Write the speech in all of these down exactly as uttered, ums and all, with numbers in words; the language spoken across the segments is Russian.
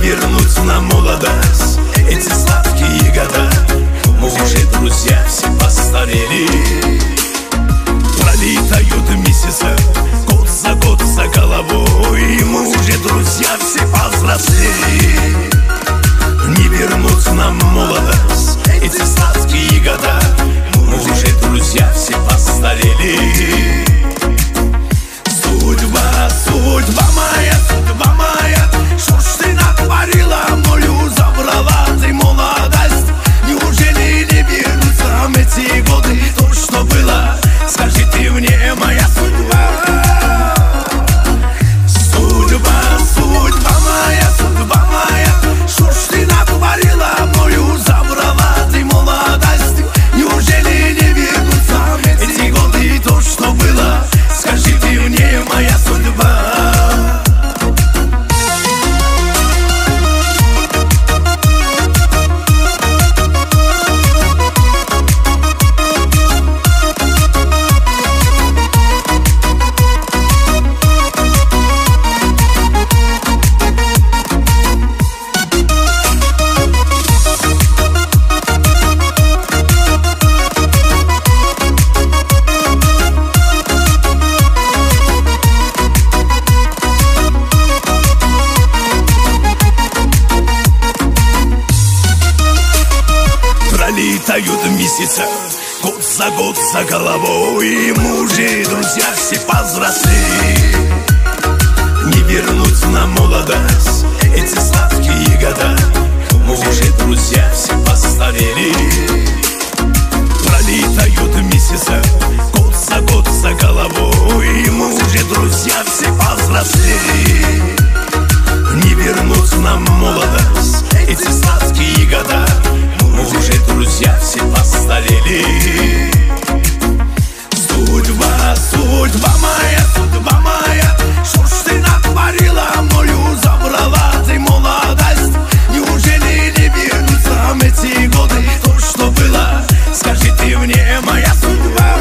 вернуть нам молодость, эти сладкие года. Мы уже, друзья, все постарели. Пролетают месяцы, год за год за головой. Мы уже, друзья, все повзрослели. Не вернуть нам молодость, эти сладкие года. Мы уже, друзья, все постарели. Судьба, судьба моя, судьба моя, что ж ты натворила, мою забрала ты молодость. Неужели не вернутся эти годы, то, что было? Скажи ты мне, моя судьба. Судьба, судьба моя, судьба моя, что ж ты натворила, мою забрала ты молодость. Неужели не вернутся эти годы, то, что было? Скажи ты мне, моя судьба. Пролетают месяцы, год за год за головой. И мы уже, друзья, все повзрослели. Не вернуть нам молодость, эти сладкие года. Мы уже, друзья, все постарели. Пролетают месяцы, год за год за головой. И мы уже, друзья, все повзрослели. Не вернуть нам молодость, эти сладкие года. Мы уже, друзья, все постарели. Судьба, судьба моя, судьба моя, что ж ты натворила, мою забрала ты молодость. Неужели не вернутся эти годы, то, что было? Скажи ты мне, моя судьба.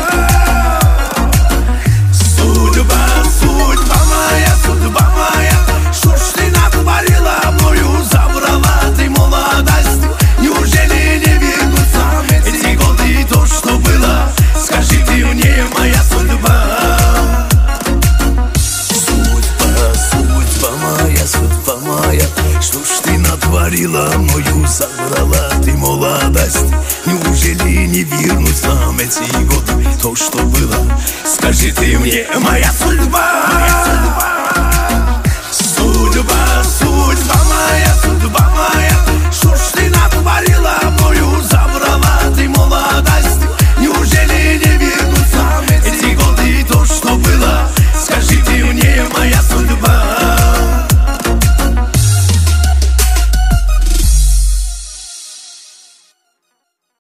Судьба, судьба моя, судьба моя, что ж ты натворила, мою забрала ты молодость. Неужели не вернутся эти годы, то, что было? Скажи ты мне, моя судьба. Судьба, судьба моя, судьба моя, что ж ты натворила, мою забрала ты молодость. Неужели не вернуть нам эти годы, то, что было? Скажи ты мне, моя судьба. Судьба, судьба моя,